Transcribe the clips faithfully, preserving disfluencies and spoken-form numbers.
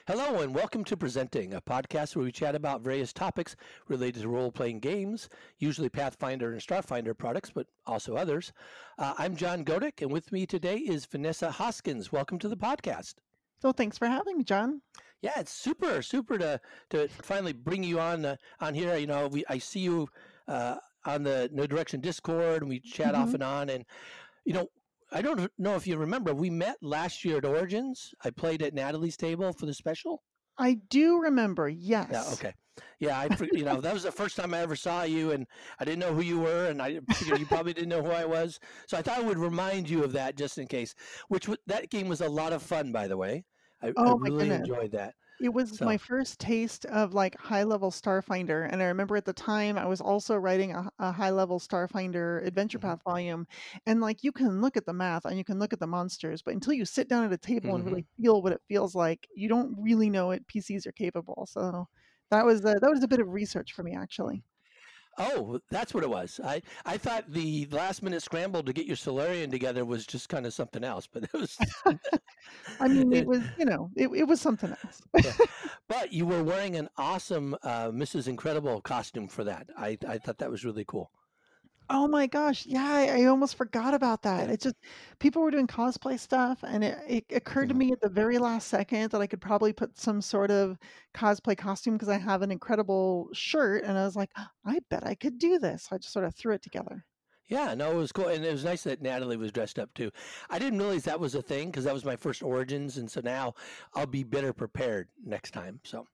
Hello, and welcome to Presenting, a podcast where we chat about various topics related to role playing games, usually Pathfinder and Starfinder products, but also others. Uh, I'm John Godick, and with me today is Vanessa Hoskins. Welcome to the podcast. So thanks for having me, John. Yeah, it's super, super to to finally bring you on uh, on here. You know, we I see you uh, on the No Direction Discord, and we chat Mm-hmm. off and on. And you know, I don't know if you remember, we met last year at Origins. I played at Natalie's table for the special. I do remember, yes. Yeah, okay. Yeah, I you know that was the first time I ever saw you, and I didn't know who you were, and I figured you probably didn't know who I was, so I thought I would remind you of that just in case. Which that game was a lot of fun, by the way. I, oh I my really goodness. enjoyed that. It was So. my first taste of like high-level Starfinder, and I remember at the time I was also writing a, a high-level Starfinder Adventure Mm-hmm. Path volume, and like you can look at the math and you can look at the monsters, but until you sit down at a table Mm-hmm. and really feel what it feels like, you don't really know what P Cs are capable. So that was a, that was a bit of research for me, actually. Oh, that's what it was. I, I thought the last minute scramble to get your Solarian together was just kind of something else, but it was. I mean, it it, was, you know, it, it was something else. yeah. But you were wearing an awesome uh, Missus Incredible costume for that. I, I thought that was really cool. Oh my gosh, yeah, I, I almost forgot about that. Yeah. It's just people were doing cosplay stuff, and it, it occurred to Mhm. me at the very last second that I could probably put some sort of cosplay costume because I have an incredible shirt, and I was like, I bet I could do this. So I just sort of threw it together. Yeah, no, it was cool, and it was nice that Natalie was dressed up too. I didn't realize that was a thing because that was my first Origins, and so now I'll be better prepared next time. So,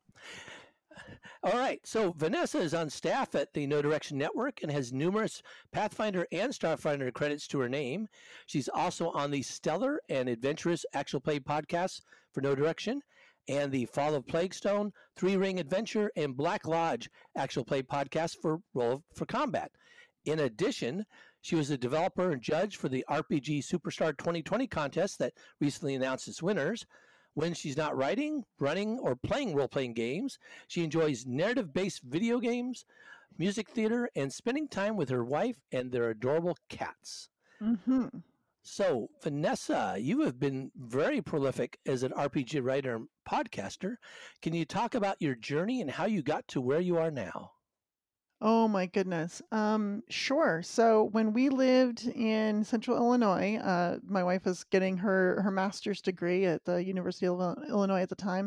all right. So Vanessa is on staff at the No Direction Network and has numerous Pathfinder and Starfinder credits to her name. She's also on the Stellar and Adventurous Actual Play podcasts for No Direction, and the Fall of Plaguestone, Three Ring Adventure, and Black Lodge Actual Play podcast for Roll for Combat. In addition, she was a developer and judge for the R P G Superstar twenty twenty contest that recently announced its winners. When she's not writing, running, or playing role-playing games, she enjoys narrative-based video games, music theater, and spending time with her wife and their adorable cats. Mm-hmm. So, Vanessa, you have been very prolific as an R P G writer and podcaster. Can you talk about your journey and how you got to where you are now? Oh my goodness. Um, sure. So when we lived in Central Illinois, uh, my wife was getting her her master's degree at the University of Ill- Illinois at the time.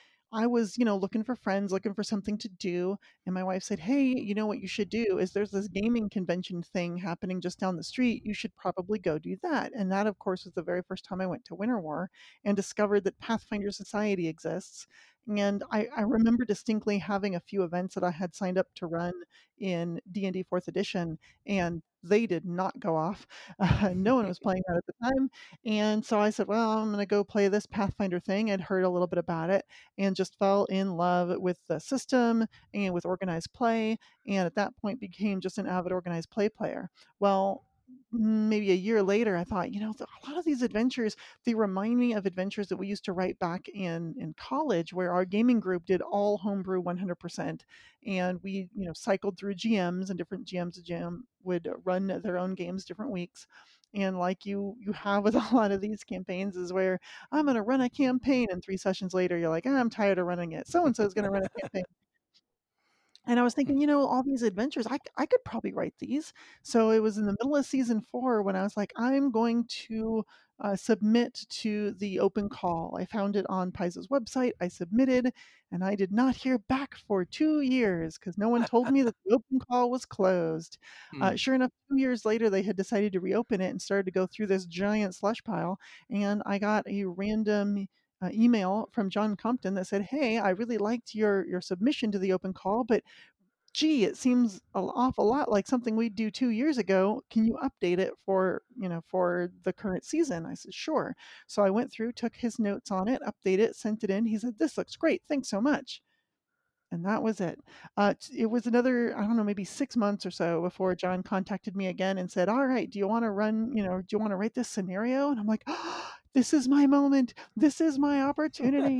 I was, you know, looking for friends, looking for something to do, and my wife said, "Hey, you know what you should do is there's this gaming convention thing happening just down the street. You should probably go do that." And that, of course, was the very first time I went to Winter War and discovered that Pathfinder Society exists. And I, I remember distinctly having a few events that I had signed up to run in D and D Fourth Edition, and they did not go off. Uh, no one was playing that at the time, and so I said, "Well, I'm going to go play this Pathfinder thing." I'd heard a little bit about it and just fell in love with the system and with organized play, and at that point became just an avid organized play player. Well, maybe a year later I thought, you know, a lot of these adventures, they remind me of adventures that we used to write back in in college, where our gaming group did all homebrew one hundred percent, and we, you know, cycled through G Ms, and different G Ms of G M would run their own games different weeks. And like you you have with a lot of these campaigns, is where I'm going to run a campaign, and three sessions later you're like, ah, I'm tired of running it, so and so is going to run a campaign. And I was thinking, you know, all these adventures, I, I could probably write these. So it was in the middle of season four when I was like, I'm going to uh, submit to the open call. I found it on Paizo's website. I submitted, and I did not hear back for two years because no one told me that the open call was closed. Uh, Hmm. sure enough, two years later, they had decided to reopen it and started to go through this giant slush pile. And I got a random uh, email from John Compton that said, "Hey, I really liked your your submission to the open call, but gee, it seems an awful lot like something we'd do two years ago. Can you update it for, you know, for the current season?" I said, "Sure." So I went through, took his notes on it, updated it, sent it in. He said, "This looks great. Thanks so much." And that was it. Uh, it was another, I don't know, maybe six months or so before John contacted me again and said, "All right, do you want to run, you know, do you want to write this scenario?" And I'm like, oh, this is my moment. This is my opportunity.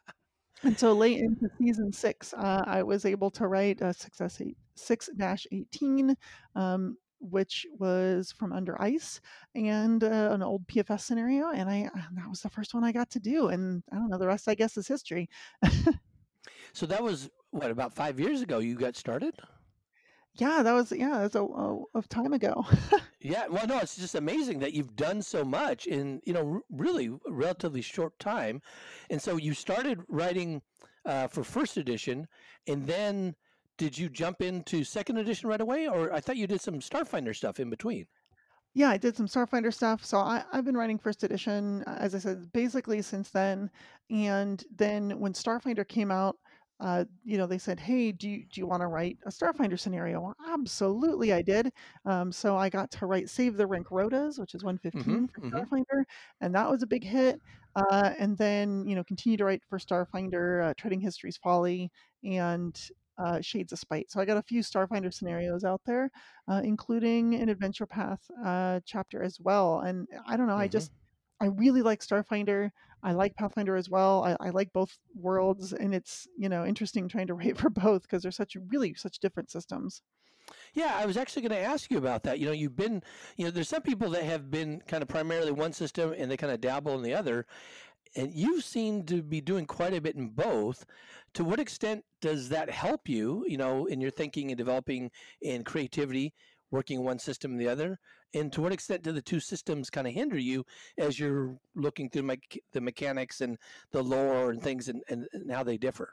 And so late into season six, uh, I was able to write uh, six dash eighteen. Um, which was From Under Ice, and uh, an old P F S scenario, and I and that was the first one I got to do, and I don't know, the rest I guess is history. So that was what, about five years ago you got started? Yeah, that was yeah, that's a, a of time ago. Yeah, well, no, it's just amazing that you've done so much in, you know, r- really a relatively short time. And so you started writing uh, for first edition, and then did you jump into second edition right away, or I thought you did some Starfinder stuff in between? Yeah, I did some Starfinder stuff. So I, I've been writing first edition, uh, as I said, basically since then. And then when Starfinder came out, uh, you know, they said, "Hey, do you do you want to write a Starfinder scenario?" Well, absolutely, I did. Um, so I got to write Save the Rank Rhodas, which is Mm-hmm. one fifteen for Mm-hmm. Starfinder, and that was a big hit. Uh, and then you know, continue to write for Starfinder, uh, Treading History's Folly, and uh, Shades of Spite. So I got a few Starfinder scenarios out there, uh, including an adventure path uh, chapter as well. And I don't know, I Mm-hmm. just I really like Starfinder. I like Pathfinder as well. I, I like both worlds, and it's you know interesting trying to rate for both because they're such really such different systems. Yeah, I was actually going to ask you about that. You know, you've been, you know, there's some people that have been kind of primarily one system and they kind of dabble in the other. And you seem to be doing quite a bit in both. To what extent does that help you, you know, in your thinking and developing in creativity, working one system and the other? And to what extent do the two systems kind of hinder you as you're looking through me- the mechanics and the lore and things and, and, and how they differ?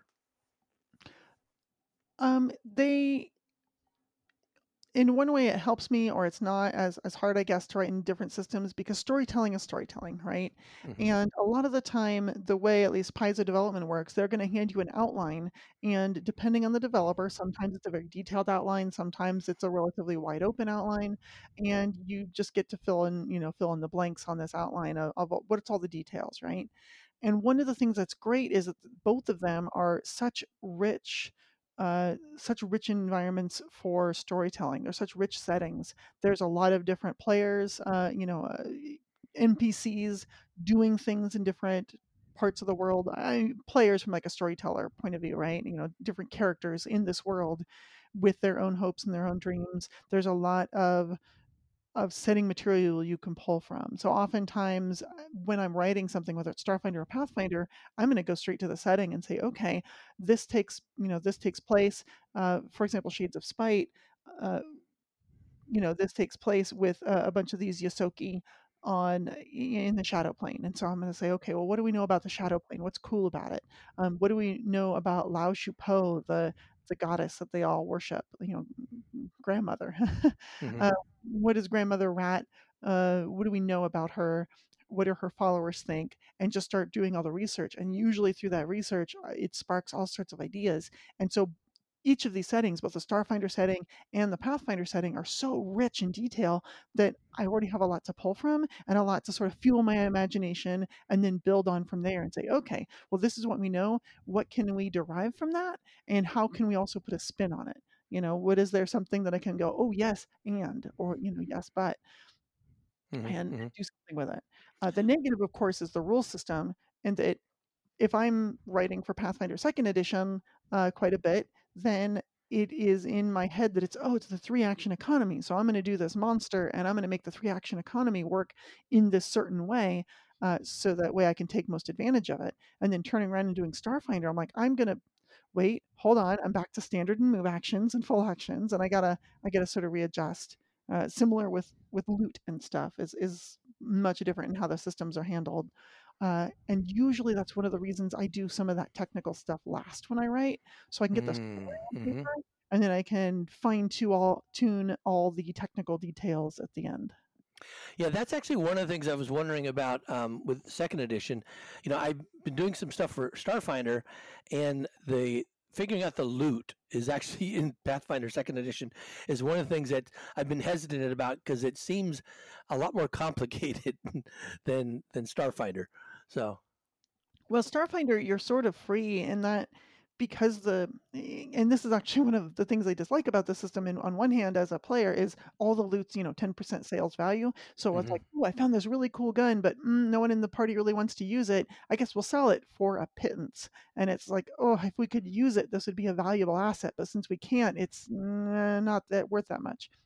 Um, they in one way it helps me, or it's not as as hard, I guess, to write in different systems because storytelling is storytelling, right? Hmm. And a lot of the time the way at least Paizo development works, they're going to hand you an outline, and depending on the developer, sometimes it's a very detailed outline, sometimes it's a relatively wide open outline, and you just get to fill in you know fill in the blanks on this outline of, of what's all the details, right? And one of the things that's great is that both of them are such rich, uh, such rich environments for storytelling. They're such rich settings. There's a lot of different players, uh, you know, uh, N P Cs doing things in different parts of the world. I, players from like a storyteller point of view, right? You know, different characters in this world with their own hopes and their own dreams. There's a lot of of setting material you can pull from. So oftentimes uh, when I'm writing something, whether it's Starfinder or Pathfinder, I'm going to go straight to the setting and say, okay, this takes, you know, this takes place. Uh, for example, Shades of Spite. Uh, you know, this takes place with uh, a bunch of these Yosoki on in the shadow plane. And so I'm going to say, okay, well, what do we know about the shadow plane? What's cool about it? Um, what do we know about Lao Shupo, the the goddess that they all worship? You know, grandmother. Hmm. uh, what is grandmother Rat? Uh, what do we know about her? What do her followers think? And just start doing all the research. And usually through that research, uh, it sparks all sorts of ideas. And so each of these settings, both the Starfinder setting and the Pathfinder setting, are so rich in detail that I already have a lot to pull from and a lot to sort of fuel my imagination and then build on from there and say, okay, well, this is what we know. What can we derive from that? And how can we also put a spin on it? You know, what is there something that I can go, oh, yes, and, or, you know, yes, but, Hmm. and, and Hmm. do something with it. Uh, the negative, of course, is the rule system, and that if I'm writing for Pathfinder Second Edition uh, quite a bit, then it is in my head that it's oh, it's the three action economy. So I'm going to do this monster, and I'm going to make the three action economy work in this certain way, uh, so that way I can take most advantage of it. And then turning around and doing Starfinder, I'm like, I'm going to wait, hold on, I'm back to standard and move actions and full actions, and I gotta I gotta sort of readjust. Uh, similar with with loot and stuff is is much different in how the systems are handled. Uh, and usually that's one of the reasons I do some of that technical stuff last when I write, so I can get the story on Hmm. paper, and then I can fine tune all tune all the technical details at the end. Yeah, that's actually one of the things I was wondering about um, with second edition. You know, I've been doing some stuff for Starfinder, and the figuring out the loot is actually in Pathfinder second edition is one of the things that I've been hesitant about because it seems a lot more complicated than than Starfinder. So, Well, Starfinder, you're sort of free in that because the and this is actually one of the things I dislike about the system. In on one hand, as a player, is all the loot's you know ten percent sales value. So it's hmm. like, oh, I found this really cool gun, but mm, no one in the party really wants to use it. I guess we'll sell it for a pittance. And it's like, oh, if we could use it, this would be a valuable asset. But since we can't, it's mm, not that worth that much.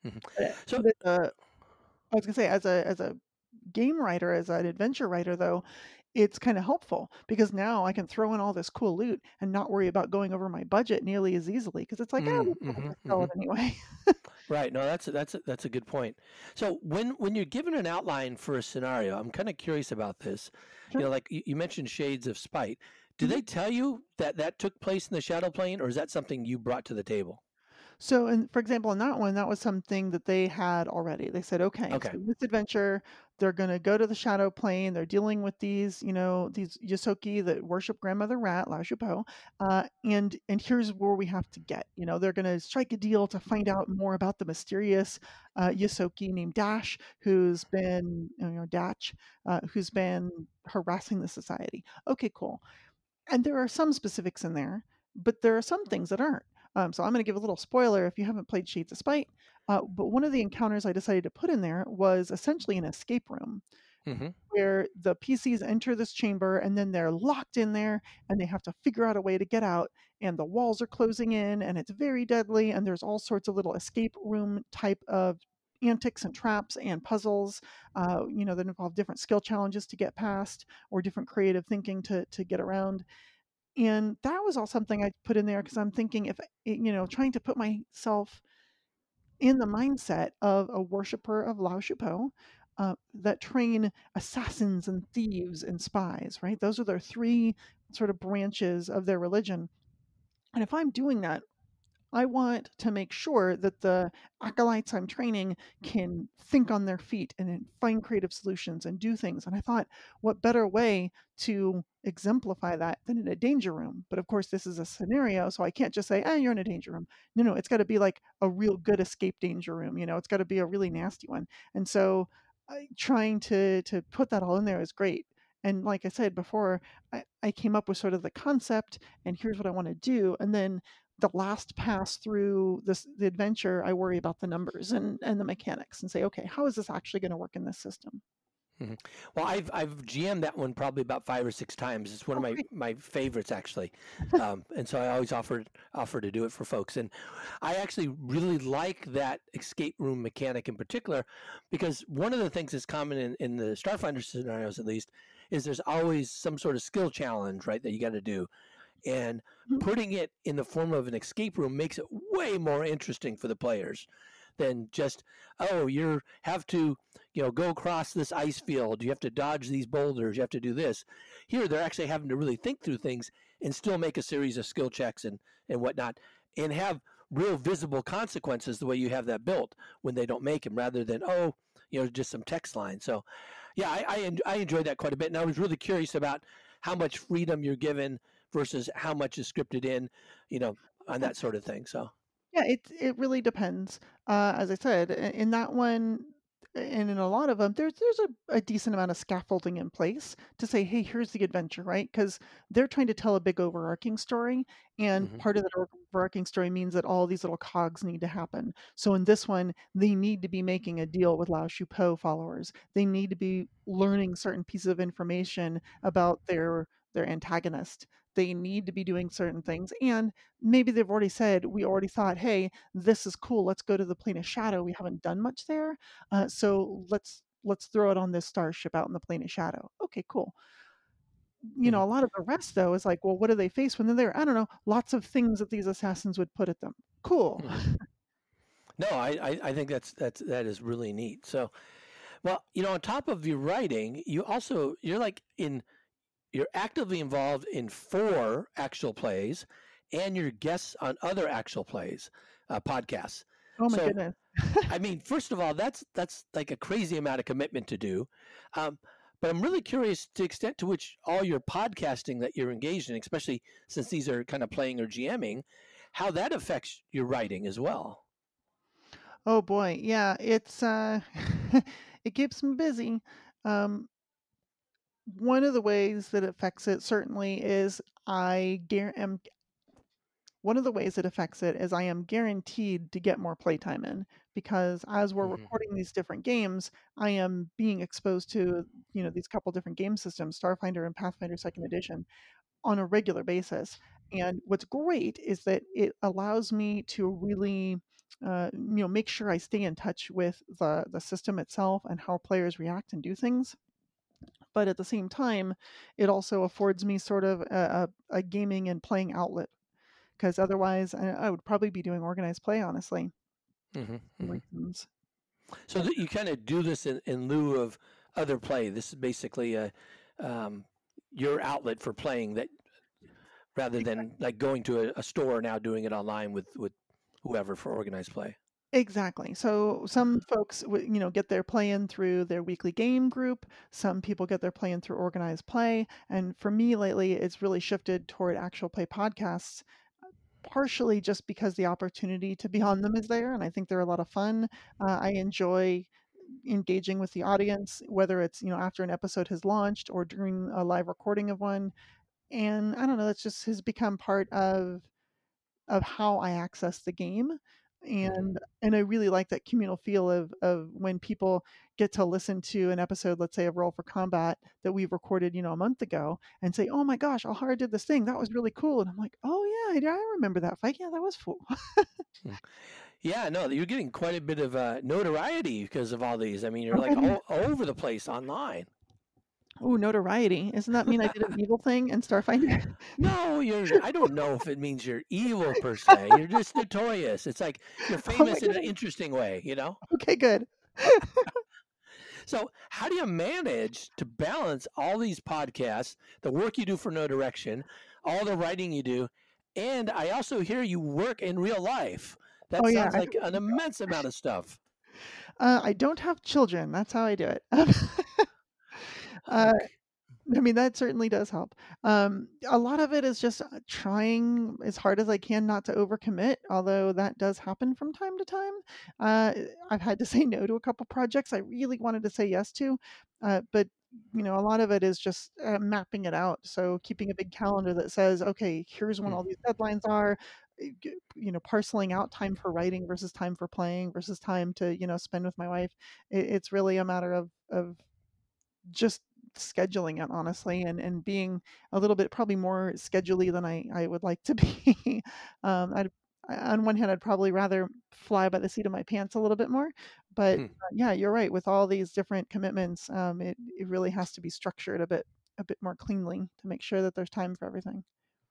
Mhm. But So but as a I was gonna say, as a as a game writer, as an adventure writer, though, it's kind of helpful because now I can throw in all this cool loot and not worry about going over my budget nearly as easily because it's like, ah, mm, we'll probably mhm, just sell it mhm. anyway. Right. No, that's a, that's a, that's a good point. So when when you're given an outline for a scenario, I'm kind of curious about this. You Sure. know, like you, you mentioned Shades of Spite. Do Mhm. they tell you that that took place in the Shadow Plane, or is that something you brought to the table? So, and for example, in that one, that was something that they had already. They said, okay, so Okay. this adventure, they're going to go to the Shadow Plane. They're dealing with these, you know, these Yosoki that worship Grandmother Rat, Lao Shupo, uh, and and here's where we have to get. You know, they're going to strike a deal to find out more about the mysterious uh, Yosoki named Dash, who's been, you know, Datch, uh, who's been harassing the society. Okay, cool. And there are some specifics in there, but there are some things that aren't. Um, so I'm going to give a little spoiler if you haven't played Shades of Spite. Uh, but one of the encounters I decided to put in there was essentially an escape room Hmm. where the P Cs enter this chamber and then they're locked in there and they have to figure out a way to get out. And the walls are closing in and it's very deadly. And there's all sorts of little escape room type of antics and traps and puzzles, uh, you know, that involve different skill challenges to get past or different creative thinking to to get around. And that was all something I put in there because I'm thinking if, you know, trying to put myself in the mindset of a worshiper of Lao Shupo uh, that train assassins and thieves and spies, right? Those are their three sort of branches of their religion. And if I'm doing that, I want to make sure that the acolytes I'm training can think on their feet and find creative solutions and do things. And I thought, what better way to exemplify that than in a danger room? But of course, this is a scenario, so I can't just say, ah, you're in a danger room. No, no, it's got to be like a real good escape danger room. You know, it's got to be a really nasty one. And so I, trying to to put that all in there is great. And like I said before, I, I came up with sort of the concept and here's what I want to do. And then the last pass through this the adventure, I worry about the numbers and and the mechanics and say, okay, how is this actually going to work in this system? Hmm. Well, I've I've G M'd that one probably about five or six times. It's one of Oh, my great. my favorites actually, um, and so I always offer offer to do it for folks. And I actually really like that escape room mechanic in particular, because one of the things that's common in, in the Starfinder scenarios, at least, is there's always some sort of skill challenge, right, that you got to do, and Mhm. putting it in the form of an escape room makes it way more interesting for the players than just, oh, you have to, you know, go across this ice field, you have to dodge these boulders, you have to do this. Here they're actually having to really think through things and still make a series of skill checks and and whatnot, and have real visible consequences the way you have that built when they don't make them, rather than, oh, you know, just some text line. So yeah, I, I, en- I enjoyed that quite a bit, and I was really curious about how much freedom you're given versus how much is scripted in, you know, on that sort of thing. So. Yeah, it it really depends. Uh, as I said, i- in that one, and in a lot of them, there's there's a, a decent amount of scaffolding in place to say, hey, here's the adventure, right? Because they're trying to tell a big overarching story, and Hmm. part of that overarching story means that all these little cogs need to happen. So in this one, they need to be making a deal with Lao Shupo followers. They need to be learning certain pieces of information about their their antagonist. They need to be doing certain things, and maybe they've already said, we already thought, hey, this is cool, let's go to the plane of shadow, we haven't done much there, uh, so let's let's throw it on this starship out in the plane of shadow. Okay, cool. You Hmm. know, a lot of the rest though is like, well, what do they face when they're there? I don't know, lots of things that these assassins would put at them. Cool. Hmm. No, I, I, I think that's that's that is really neat. So, well, you know, on top of your writing, you also you're like in you're actively involved in four actual plays, and you're guests on other actual plays, uh, podcasts. Oh my So, goodness. I mean, first of all, that's that's like a crazy amount of commitment to do. Um, but I'm really curious to the extent to which all your podcasting that you're engaged in, especially since these are kind of playing or GMing, how that affects your writing as well. Oh boy, yeah, it's uh it keeps me busy. um One of the ways that it affects it certainly is I guar- am one of the ways it affects it is I am guaranteed to get more playtime in because as we're Hmm. recording these different games, I am being exposed to, you know, these couple different game systems, Starfinder and Pathfinder Second Edition, on a regular basis. And what's great is that it allows me to really uh, you know, make sure I stay in touch with the the system itself and how players react and do things. But at the same time, it also affords me sort of a, a, a gaming and playing outlet, because otherwise I, I would probably be doing organized play, honestly. hmm hmm Reasons. So that you kind of do this in, in lieu of other play. This is basically a um, your outlet for playing that, rather than like going to a, a store now doing it online with with whoever for organized play. Exactly. So some folks, w- you know, get their play in through their weekly game group. Some people get their play in through organized play. And for me lately, it's really shifted toward actual play podcasts, partially just because the opportunity to be on them is there, and I think they're a lot of fun. Uh, I enjoy engaging with the audience, whether it's, you know, after an episode has launched or during a live recording of one. And I don't know, that's just has become part of of how I access the game. hmm And and I really like that communal feel of of when people get to listen to an episode, let's say of Roll for Combat that we've recorded, you know, a month ago, and say, "Oh my gosh, Alhara did this thing. That was really cool." And I'm like, "Oh yeah, I, I remember that fight. Yeah, that was cool." Yeah, no, you're getting quite a bit of uh, notoriety because of all these. I mean, you're Oh like goodness. all, all over the place online. Ooh, notoriety. Doesn't that mean I did an evil thing in Starfinder? No, you're. I don't know if it means you're evil per se. You're just notorious. It's like you're Oh my famous in an goodness. interesting way, you know. Okay, good. So, how do you manage to balance all these podcasts, the work you do for No Direction, all the writing you do, and I also hear you work in real life? Oh That yeah, sounds I like an immense amount of stuff. uh, I don't have children. That's how I do it. uh, Okay. I mean, that certainly does help. Um, a lot of it is just uh, trying as hard as I can not to overcommit, although that does happen from time to time. Uh, I've had to say no to a couple projects I really wanted to say yes to, uh, but you know, a lot of it is just uh, mapping it out. So keeping a big calendar that says, okay, here's when Hmm. all these deadlines are. uh, g- You know, parceling out time for writing versus time for playing versus time to, you know, spend with my wife. It, it's really a matter of of just scheduling it, honestly, and and being a little bit probably more scheduley than I I would like to be. um, I'd on one hand, I'd probably rather fly by the seat of my pants a little bit more, but Hmm. uh, yeah, you're right. With all these different commitments, um, it it really has to be structured a bit a bit more cleanly to make sure that there's time for everything.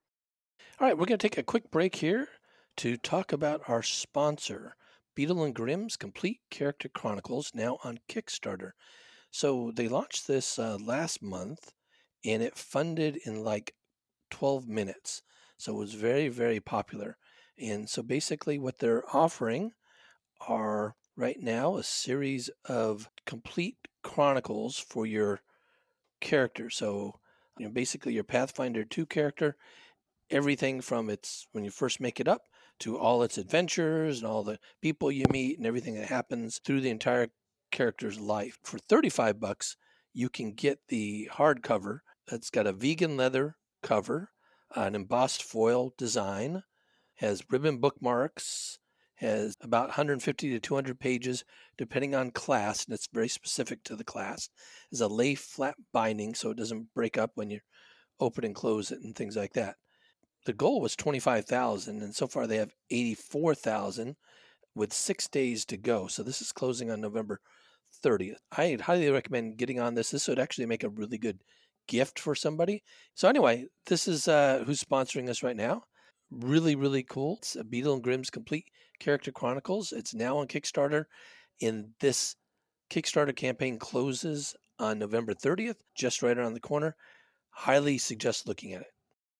All right, we're going to take a quick break here to talk about our sponsor, Beetle and Grimm's Complete Character Chronicles, now on Kickstarter. So they launched this uh, last month, and it funded in like twelve minutes. So it was very, very popular. And so basically, what they're offering are right now a series of complete chronicles for your character. So, you know, basically your Pathfinder two character, everything from its when you first make it up to all its adventures and all the people you meet and everything that happens through the entire character's life. For thirty-five bucks, you can get the hardcover that's got a vegan leather cover, an embossed foil design, has ribbon bookmarks, has about one hundred fifty to two hundred pages depending on class, and it's very specific to the class. Is a lay flat binding so it doesn't break up when you open and close it and things like that. The goal was twenty-five thousand, and so far they have eighty-four thousand with six days to go. So this is closing on November thirtieth. I highly recommend getting on this. This would actually make a really good gift for somebody. So anyway, this is uh, who's sponsoring us right now. Really, really cool. It's a Beetle and Grimm's Complete Character Chronicles. It's now on Kickstarter, and this Kickstarter campaign closes on November thirtieth, just right around the corner. Highly suggest looking at it.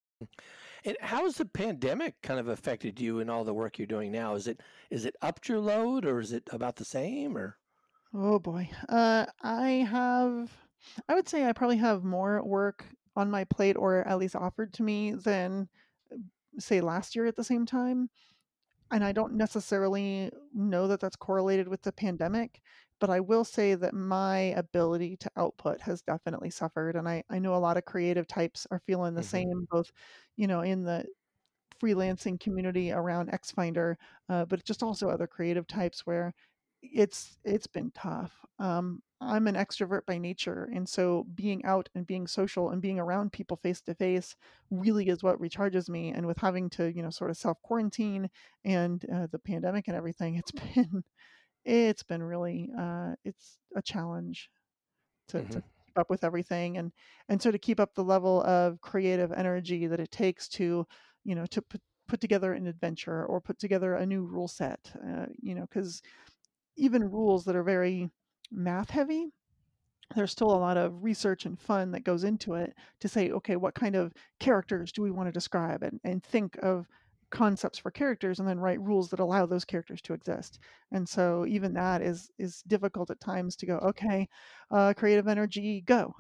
And how has the pandemic kind of affected you in all the work you're doing now? Is it is it upped your load, or is it about the same, or Oh boy. Uh, I have, I would say I probably have more work on my plate, or at least offered to me, than say last year at the same time. And I don't necessarily know that that's correlated with the pandemic, but I will say that my ability to output has definitely suffered. And I, I know a lot of creative types are feeling the Mhm. same, both, you know, in the freelancing community around Xfinder, uh, but just also other creative types where it's it's been tough. Um, I'm an extrovert by nature, and so being out and being social and being around people face to face really is what recharges me. And with having to, you know, sort of self quarantine and uh, the pandemic and everything, it's been it's been really uh, it's a challenge to Hmm. to keep up with everything, and and so to keep up the level of creative energy that it takes to, you know, to put put together an adventure or put together a new rule set, uh, you know, because even rules that are very math heavy, there's still a lot of research and fun that goes into it to say, okay, what kind of characters do we want to describe, and, and think of concepts for characters and then write rules that allow those characters to exist. And so even that is is difficult at times to go, okay, uh, creative energy, go.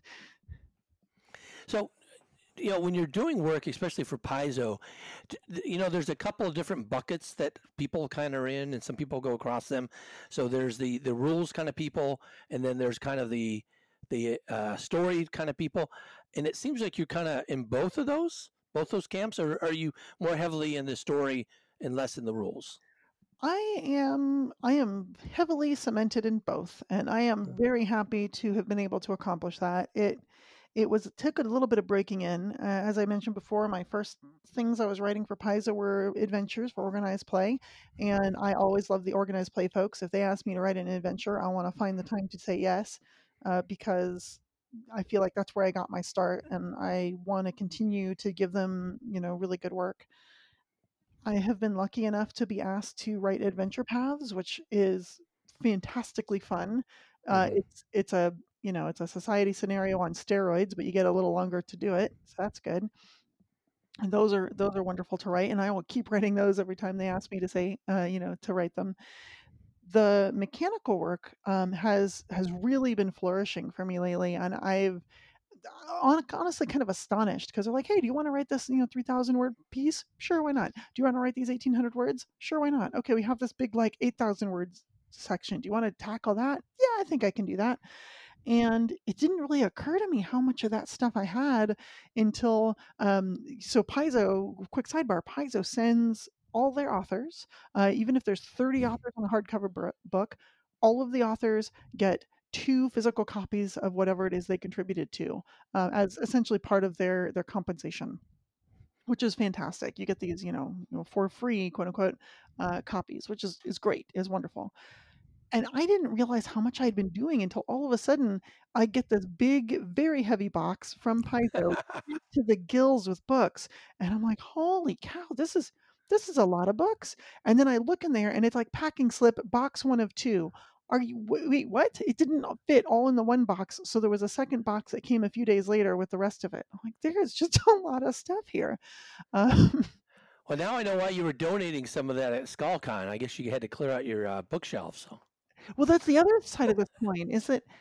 So, you know, when you're doing work, especially for Paizo, t- th- you know, there's a couple of different buckets that people kind of are in, and some people go across them. So there's the the rules kind of people, and then there's kind of the the uh, story kind of people. And it seems like you're kind of in both of those, both those camps, or are you more heavily in the story and less in the rules? I am I am heavily cemented in both, and I am very happy to have been able to accomplish that. It it was it took a little bit of breaking in. Uh, as I mentioned before, my first things I was writing for Paizo were adventures for organized play, and I always love the organized play folks. If they ask me to write an adventure, I want to find the time to say yes, uh, because I feel like that's where I got my start, and I want to continue to give them, you know, really good work. I have been lucky enough to be asked to write Adventure Paths, which is fantastically fun. Uh, Hmm. it's it's a, you know, it's a society scenario on steroids, but you get a little longer to do it, so that's good. And those are those are wonderful to write, and I will keep writing those every time they ask me to say, uh, you know, to write them. The mechanical work um, has has really been flourishing for me lately, and I've hon- honestly kind of astonished because they're like, "Hey, do you want to write this, you know, three thousand word piece? Sure, why not? Do you want to write these eighteen hundred words? Sure, why not? Okay, we have this big like eight thousand words section. Do you want to tackle that? Yeah, I think I can do that." And it didn't really occur to me how much of that stuff I had until um, so Paizo. Quick sidebar: Paizo sends all their authors, uh, even if there's thirty authors on a hardcover br- book, all of the authors get two physical copies of whatever it is they contributed to, uh, as essentially part of their their compensation, which is fantastic. You get these, you know, you know for free, quote unquote, uh, copies, which is is great, is wonderful. And I didn't realize how much I'd been doing until all of a sudden I get this big, very heavy box from Paizo to the gills with books, and I'm like, "Holy cow, this is this is a lot of books." And then I look in there and it's like packing slip, box one of two. Are you wait, wait, what? It didn't fit all in the one box, so there was a second box that came a few days later with the rest of it. I'm like, "There's just a lot of stuff here." Um, Well, now I know why you were donating some of that at SkullCon. I guess you had to clear out your uh, bookshelf. So. well, that's the other side of this coin, is that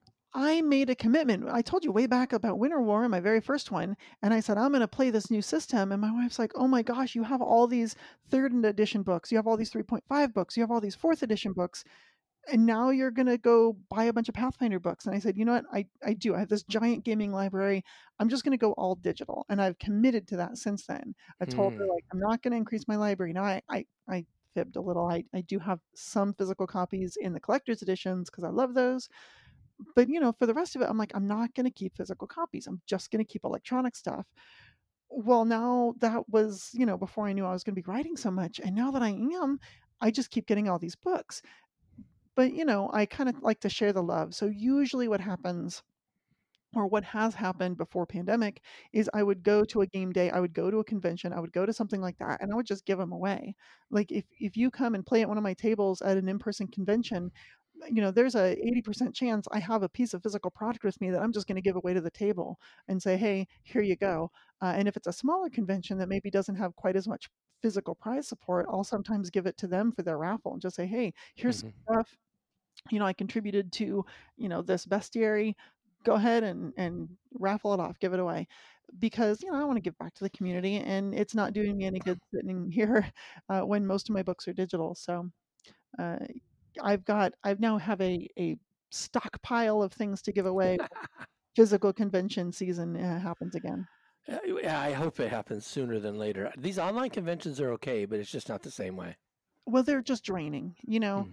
I made a commitment. I told you way back about Winter War, my very first one, and I said, I'm going to play this new system. And my wife's like, oh my gosh, you have all these third edition books. You have all these three point five books. You have all these fourth edition books. And now you're going to go buy a bunch of Pathfinder books. And I said, you know what? I, I do. I have this giant gaming library. I'm just going to go all digital. And I've committed to that since then. I told her, Hmm. like, I'm not going to increase my library. Now, I, I, I fibbed a little. I, I do have some physical copies in the collector's editions because I love those, but you know, for the rest of it, I'm like, I'm not going to keep physical copies. I'm just going to keep electronic stuff. Well, now that was, you know, before I knew I was going to be writing so much. And now that I am, I just keep getting all these books. But, you know, I kind of like to share the love. So usually what happens, or what has happened before pandemic, is I would go to a game day, I would go to a convention, I would go to something like that, and I would just give them away. Like if if you come and play at one of my tables at an in-person convention, you know, there's a eighty percent chance I have a piece of physical product with me that I'm just going to give away to the table and say, hey, here you go. Uh, and if it's a smaller convention that maybe doesn't have quite as much physical prize support, I'll sometimes give it to them for their raffle and just say, hey, here's Hmm. some stuff, you know, I contributed to, you know, this bestiary. Go ahead and and raffle it off, give it away, because you know I want to give back to the community, and it's not doing me any good sitting here uh, when most of my books are digital. So uh, I've got I've now have a a stockpile of things to give away. Physical convention season uh, happens again. Uh, yeah, I hope it happens sooner than later. These online conventions are okay, but it's just not the same way. Well, they're just draining, you know. Hmm.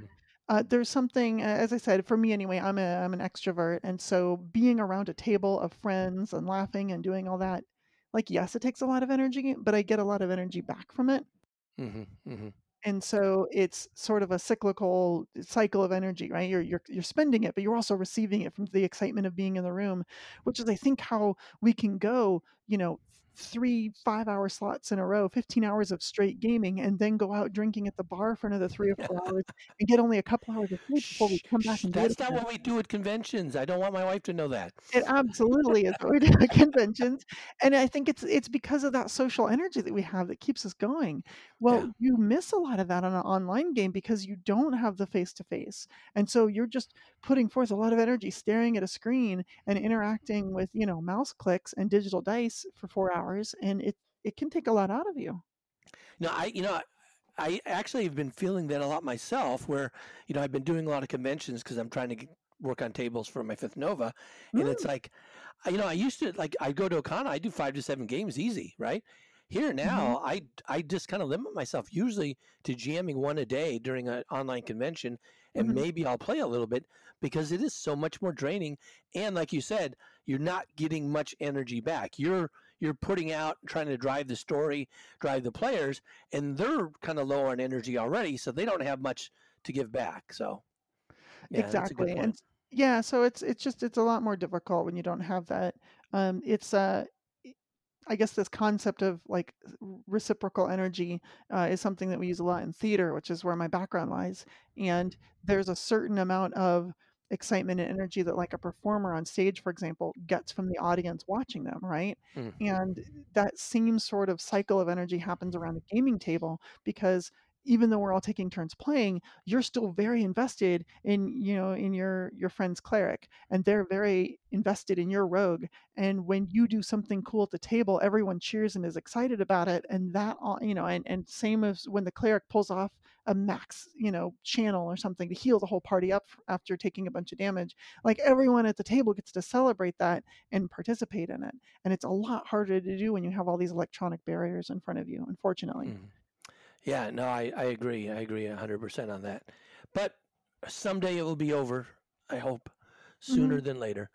Uh, there's something, uh, as I said, for me anyway, I'm a I'm an extrovert, and so being around a table of friends and laughing and doing all that, like yes, it takes a lot of energy, but I get a lot of energy back from it. Hmm. Hmm. And so it's sort of a cyclical cycle of energy, right? You're you're you're spending it, but you're also receiving it from the excitement of being in the room, which is I think how we can go, you know, three five-hour slots in a row, fifteen hours of straight gaming, and then go out drinking at the bar for another three or four hours and get only a couple hours of sleep before we Shh, come back shh, and do it that's not again. what we do at conventions. I don't want my wife to know that. It absolutely is what we do at conventions, and I think it's it's because of that social energy that we have that keeps us going. Well, Yeah. you miss a lot of that on an online game because you don't have the face to face, and so you're just putting forth a lot of energy staring at a screen and interacting with, you know, mouse clicks and digital dice for four hours, and it it can take a lot out of you. No, I, you know, I actually have been feeling that a lot myself, where, you know, I've been doing a lot of conventions because I'm trying to get, work on tables for my fifth Nova. And it's Mm, like, I- you know, I used to, like, I go to a con, I do five to seven games easy, right? Here mhm, now, I, I just kind of limit myself usually to jamming one a day during an online convention. And mhm. maybe I'll play a little bit because it is so much more draining. And like you said, you're not getting much energy back. You're, you're putting out, trying to drive the story, drive the players, and they're kind of low on energy already, so they don't have much to give back. So, yeah, that's a good Exactly, and point. s yeah, so it's it's just it's a lot more difficult when you don't have that. Um, it's, uh, e I guess this concept of, like, r reciprocal energy, uh, is something that we use a lot in theater, which is where my background lies, and there's a certain amount of excitement and energy that, like, a performer on stage, for example, gets from the audience watching them, right? Mm. And that same sort of cycle of energy happens around a gaming table because even though we're all taking turns playing, you're still very invested in, you know, in your your friend's cleric, and they're very invested in your rogue, and when you do something cool at the table, everyone cheers and is excited about it, and that all, you know, and and same as when the cleric pulls off a max, you know, channel or something to heal the whole party up after taking a bunch of damage, like everyone at the table gets to celebrate that and participate in it, and it's a lot harder to do when you have all these electronic barriers in front of you, unfortunately. Mm. Yeah, no, I, I agree. I agree one hundred percent on that. But someday it will be over, I hope, Hmm. sooner than later.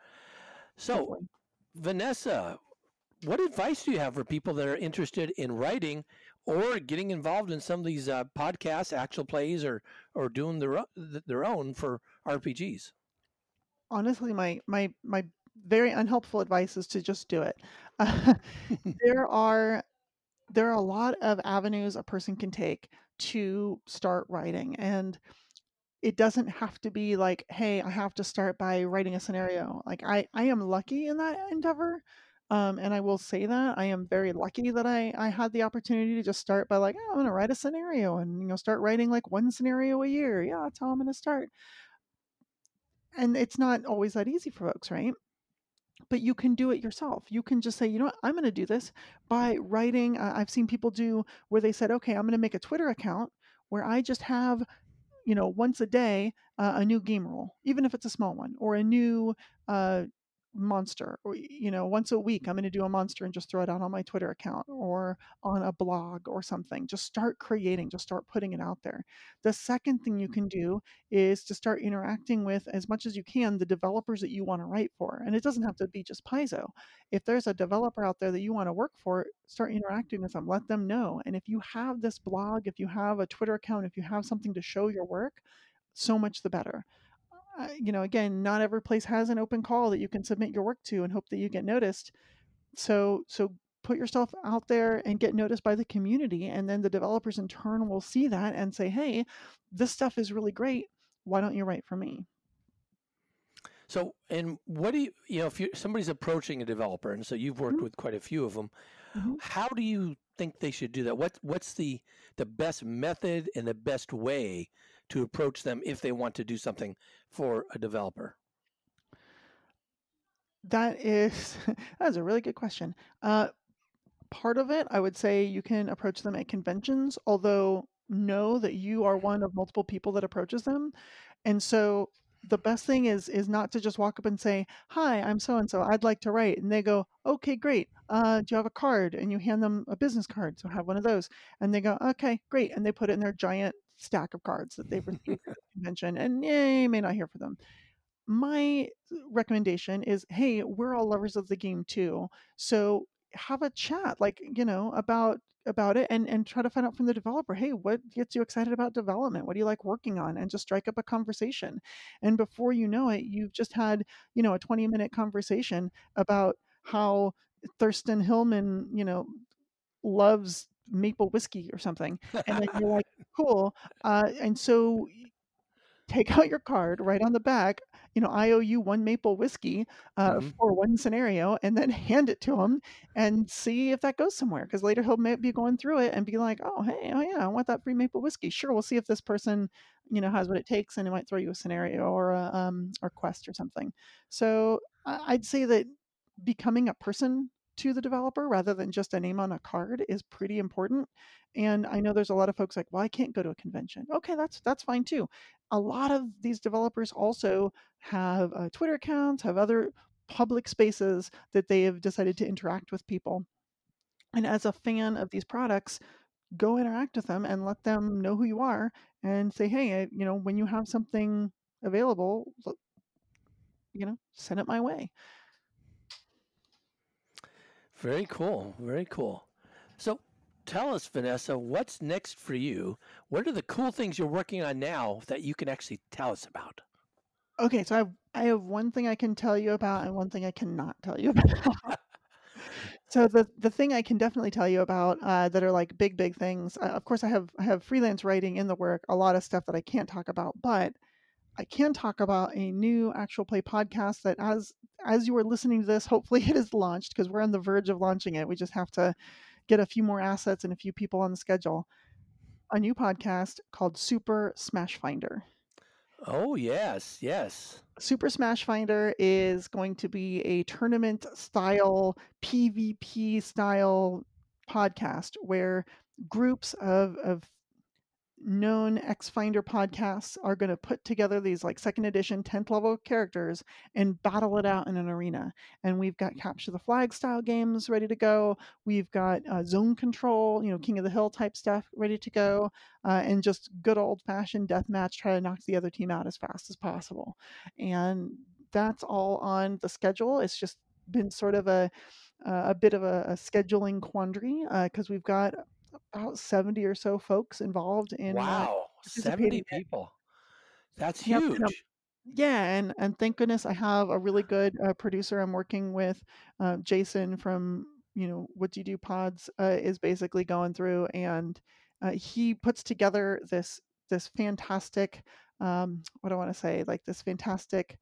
So, Hopefully. Vanessa, what advice do you have for people that are interested in writing or getting involved in some of these uh, podcasts, actual plays, or or doing their o- th- their own for R P Gs? Honestly, my my my very unhelpful advice is to just do it. Uh, there are there are a lot of avenues a person can take to start writing, and it doesn't have to be like, hey, I have to start by writing a scenario. Like I I am lucky in that endeavor. Um, and I will say that I am very lucky that I I had the opportunity to just start by like, oh, I'm gonna write a scenario and, you know, start writing like one scenario a year. Yeah, that's how I'm gonna start. And it's not always that easy for folks, right? But you can do it yourself. You can just say, you know what, I'm going to do this by writing. Uh, I've seen people do where they said, okay, I'm going to make a Twitter account where I just have, you know, once a day, uh, a new game rule, even if it's a small one, or a new uh, monster, or, you know, once a week, I'm going to do a monster and just throw it out on my Twitter account or on a blog or something. Just start creating, just start putting it out there. The second thing you can do is to start interacting with, as much as you can, the developers that you want to write for. And it doesn't have to be just Paizo. If there's a developer out there that you want to work for, start interacting with them, let them know. And if you have this blog, if you have a Twitter account, if you have something to show your work, so much the better. Uh, you know, again, not every place has an open call that you can submit your work to and hope that you get noticed. So, so put yourself out there and get noticed by the community, and then the developers in turn will see that and say, "Hey, this stuff is really great. Why don't you write for me?" So, and what do you, you know, if you somebody's approaching a developer, and so you've worked Mhm, with quite a few of them, mhm. how do you think they should do that? What what's the the best method and the best way to approach them if they want to do something for a developer? That is that is a really good question. Uh, part of it, I would say you can approach them at conventions, although know that you are one of multiple people that approaches them. And so the best thing is is not to just walk up and say, "Hi, I'm so and so. I'd like to write." And they go, "Okay, great. Uh, do you have a card?" And you hand them a business card. So have one of those. And they go, "Okay, great." And they put it in their giant stack of cards that they've received at the convention, and yeah, you may not hear from them. My recommendation is, hey, we're all lovers of the game too, so have a chat, like, you know, about about it, and and try to find out from the developer, hey, what gets you excited about development? What do you like working on? And just strike up a conversation. And before you know it, you've just had, you know, a twenty minute conversation about how Thurston Hillman, you know, loves maple whiskey or something. And then you're like, cool. Uh, and so take out your card, write on the back, you know, I owe you one maple whiskey uh, hmm for one scenario, and then hand it to him and see if that goes somewhere. Because later he'll may be going through it and be like, oh, hey, oh yeah, I want that free maple whiskey. Sure, we'll see if this person, you know, has what it takes, and it might throw you a scenario or a um, or quest or something. So I- I'd say that becoming a person to the developer rather than just a name on a card is pretty important. And I know there's a lot of folks like, well, I can't go to a convention. Okay, that's that's fine too. A lot of these developers also have uh, Twitter accounts, have other public spaces that they have decided to interact with people. And as a fan of these products, go interact with them and let them know who you are and say, hey, I, you know, when you have something available, l- you know, send it my way. Very cool. Very cool. So tell us, Vanessa, what's next for you? What are the cool things you're working on now that you can actually tell us about? Okay, so I have, I have one thing I can tell you about and one thing I cannot tell you about. So the the thing I can definitely tell you about uh, that are like big big things. Uh, of course, I have I have freelance writing in the work. A lot of stuff that I can't talk about, but I can talk about a new actual play podcast that as as you are listening to this, hopefully it is launched because we're on the verge of launching it. We just have to get a few more assets and a few people on the schedule. A new podcast called Super Smash Finder. Oh, yes, yes. Super Smash Finder is going to be a tournament style, PvP style podcast where groups of, of known X Finder podcasts are going to put together these like second edition tenth level characters and battle it out in an arena. And we've got capture the flag style games ready to go. We've got uh, zone control, you know, King of the Hill type stuff ready to go, uh, and just good old fashioned deathmatch, try to knock the other team out as fast as possible. And that's all on the schedule. It's just been sort of a uh, a bit of a, a scheduling quandary because uh, we've got about seventy or so folks involved in uh, Wow, seventy participating. people. That's Yep, and, um, huge. yeah, and and thank goodness I have a really good uh, producer I'm working with. Uh, Jason from, you know, What Do You Do Pods uh, is basically going through, and uh, he puts together this this fantastic, um, what do I want to say, like this fantastic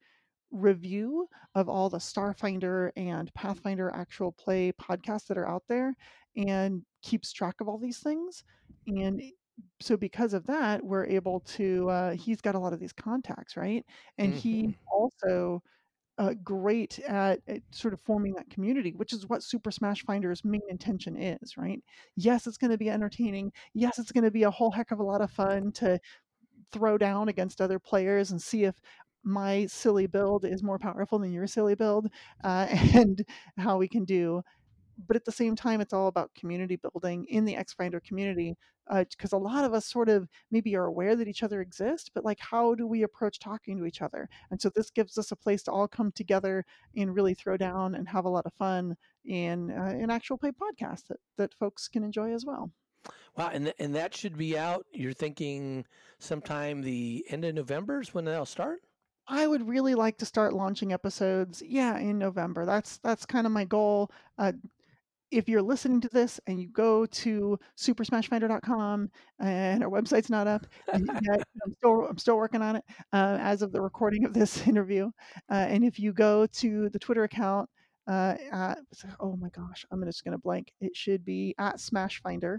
review of all the Starfinder and Pathfinder actual play podcasts that are out there and keeps track of all these things. And so because of that, we're able to uh, he's got a lot of these contacts, right? And hmm he also uh, great at, at sort of forming that community, which is what Super Smash Finder's main intention is, right? Yes, it's going to be entertaining. Yes, it's going to be a whole heck of a lot of fun to throw down against other players and see if my silly build is more powerful than your silly build, uh, and how we can do. But at the same time, it's all about community building in the Xfinder community, because uh, a lot of us sort of maybe are aware that each other exists, but like, how do we approach talking to each other? And so this gives us a place to all come together and really throw down and have a lot of fun in uh, an actual play podcast that, that folks can enjoy as well. Wow, and th- and that should be out. You're thinking sometime the end of November is when they'll start. I would really like to start launching episodes, yeah, in November. That's that's kind of my goal. Uh, if you're listening to this and you go to super smash finder dot com and our website's not up yet, I'm still I'm still working on it uh, as of the recording of this interview. Uh, and if you go to the Twitter account, uh, at, oh my gosh, I'm just going to blank. It should be at Smashfinder.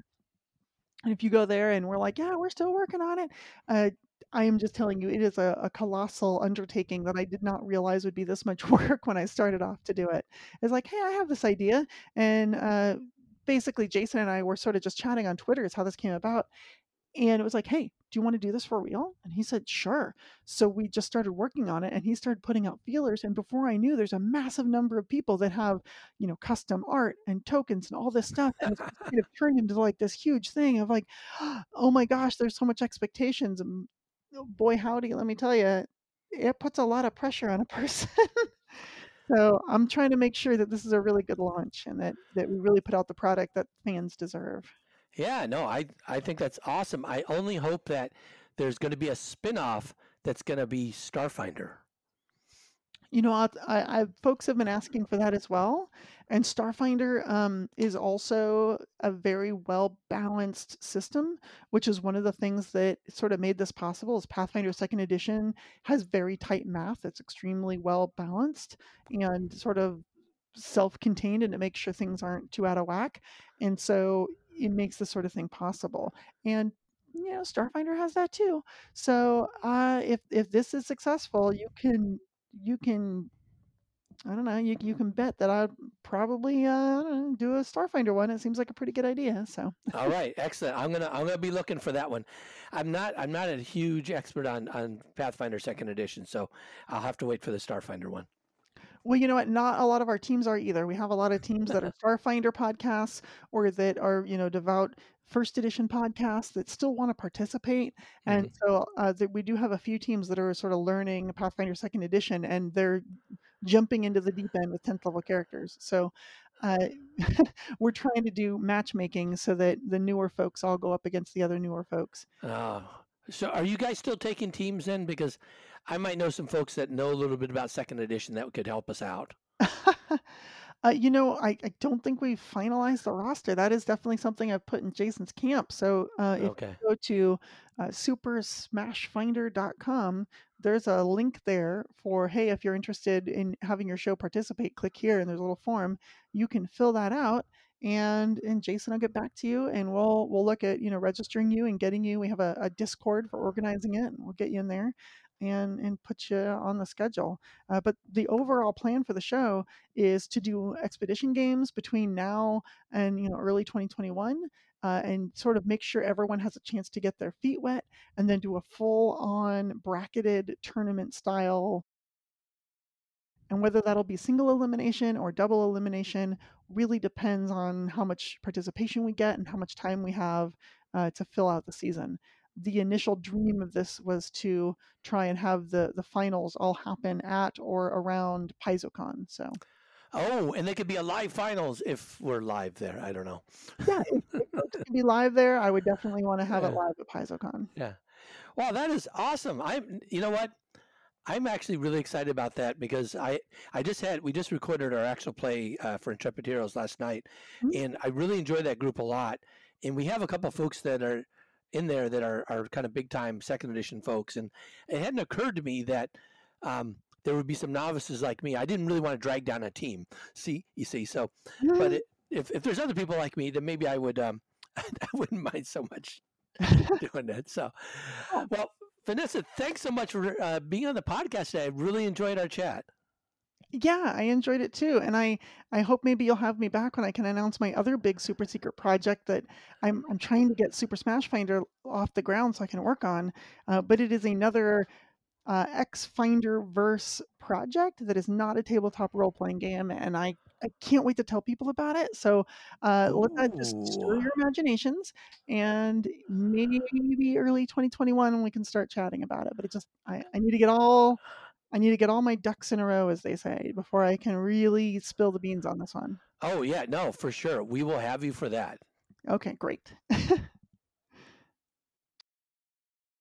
And if you go there and we're like, yeah, we're still working on it, uh, I am just telling you, it is a, a colossal undertaking that I did not realize would be this much work when I started off to do it. It's like, hey, I have this idea. And uh, basically, Jason and I were sort of just chatting on Twitter, is how this came about. And it was like, hey, do you want to do this for real? And he said, sure. So we just started working on it, and he started putting out feelers. And before I knew, there's a massive number of people that have, you know, custom art and tokens and all this stuff. And it's just kind of turned into like this huge thing of like, oh my gosh, there's so much expectations. And oh, boy, howdy, let me tell you, it puts a lot of pressure on a person. So I'm trying to make sure that this is a really good launch and that, that we really put out the product that fans deserve. Yeah, no, I I think that's awesome. I only hope that there's going to be a spin-off that's going to be Starfinder. You know, I, I, I folks have been asking for that as well, and Starfinder um, is also a very well balanced system, which is one of the things that sort of made this possible. Is Pathfinder Second Edition has very tight math that's extremely well balanced and sort of self-contained, and it makes sure things aren't too out of whack, and so it makes this sort of thing possible. And you know, Starfinder has that too. So uh, if if this is successful, you can you can I don't know, you you can bet that I'd probably uh, I don't know, do a Starfinder one. It seems like a pretty good idea. So All right, excellent. I'm gonna I'm gonna be looking for that one. I'm not I'm not a huge expert on on Pathfinder Second Edition, so I'll have to wait for the Starfinder one. well, you know what? Not a lot of our teams are either. We have a lot of teams that are Starfinder podcasts or that are, you know, devout first edition podcasts that still want to participate. And Mhm. so uh, that we do have a few teams that are sort of learning Pathfinder second edition, and they're jumping into the deep end with tenth level characters. So uh, we're trying to do matchmaking so that the newer folks all go up against the other newer folks. Oh, so are you guys still taking teams then? Because I might know some folks that know a little bit about Second Edition that could help us out. Uh, you know, I, I don't think we've finalized the roster. That is definitely something I've put in Jason's camp. So uh, if Okay. you go to uh, super smash finder dot com, there's a link there for, hey, if you're interested in having your show participate, click here and there's a little form. You can fill that out, and and Jason will get back to you, and we'll we'll look at, you know, registering you and getting you. We have a, a Discord for organizing it, and we'll get you in there and and put you on the schedule. Uh, but the overall plan for the show is to do expedition games between now and, you know, early twenty twenty-one, uh, and sort of make sure everyone has a chance to get their feet wet, and then do a full on bracketed tournament style. And whether that'll be single elimination or double elimination really depends on how much participation we get and how much time we have uh, to fill out the season. The initial dream of this was to try and have the the finals all happen at or around PaizoCon. So Oh, and they could be a live finals if we're live there. I don't know. yeah, if, if folks can be live there, I would definitely want to have it Yeah. live at PaizoCon. Yeah. Wow, that is awesome. I'm you know what? I'm actually really excited about that because I I just had we just recorded our actual play uh, for Intrepid Heroes last night, Mhm. and I really enjoyed that group a lot. And we have a couple folks that are in there that are are kind of big time second edition folks, and it hadn't occurred to me that um, there would be some novices like me. I didn't really want to drag down a team. See, you see, so but it, if if there's other people like me, then maybe I would um I wouldn't mind so much doing that. So, Oh, well, Vanessa, thanks so much for uh, being on the podcast today. I really enjoyed our chat. yeah, I enjoyed it too, and I I hope maybe you'll have me back when I can announce my other big super secret project that I'm I'm trying to get Super Smash Finder off the ground so I can work on. Uh, but it is another uh, X Finder verse project that is not a tabletop role playing game, and I I can't wait to tell people about it. So uh, let that just Ooh. stir your imaginations, and maybe early twenty twenty-one when we can start chatting about it. But it just I, I need to get all I need to get all my ducks in a row, as they say, before I can really spill the beans on this one. Oh, yeah, no, for sure. We will have you for that. Okay, great.